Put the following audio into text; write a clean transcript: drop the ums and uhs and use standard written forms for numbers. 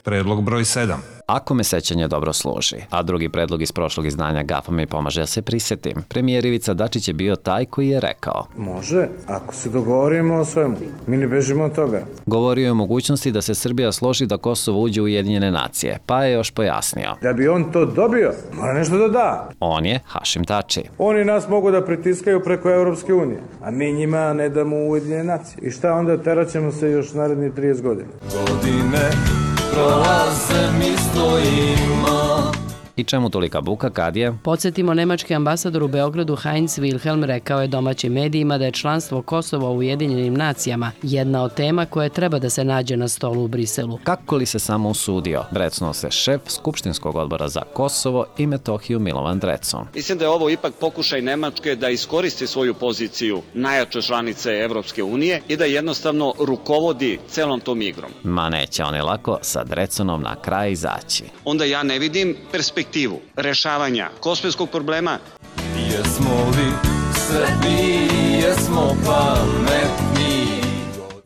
Predlog broj 7. Ako me sećanje dobro služi, a drugi predlog iz prošlog izdanja GAFA mi pomaže da se prisetim, premijer Ivica Dačić je bio taj koji je rekao: Može, ako se dogovorimo o svemu. Mi ne bežimo od toga. Govorio je o mogućnosti da se Srbija složi da Kosovo uđe u Ujedinjene nacije, pa je još pojasnio. Da bi on to dobio, mora nešto da da. On je Hašim Tači. Oni nas mogu da pritiskaju preko Evropske unije, a mi njima ne damo Ujedinjene nacije. I šta onda, teraćemo se još narednih 30 godina. Godine prolaze, mi stojimo. I čemu tolika buka kad je? Podsjetimo, nemački ambasador u Beogradu Heinz Wilhelm rekao je domaćim medijima da je članstvo Kosova u Ujedinjenim nacijama jedna od tema koja treba da se nađe na stolu u Briselu. Kako li se samo usudio? Brecnuo se šef Skupštinskog odbora za Kosovo i Metohiju Milovan Drecun. Mislim da je ovo ipak pokušaj Nemačke da iskoristi svoju poziciju najjače članice Evropske unije i da jednostavno rukovodi celom tom igrom. Ma neće oni lako sa Drecunom na kraj izaći. Onda ja ne vidim perspektivu rešavanja kosovskog problema. Jesmo li Srbi, jesmo pametni.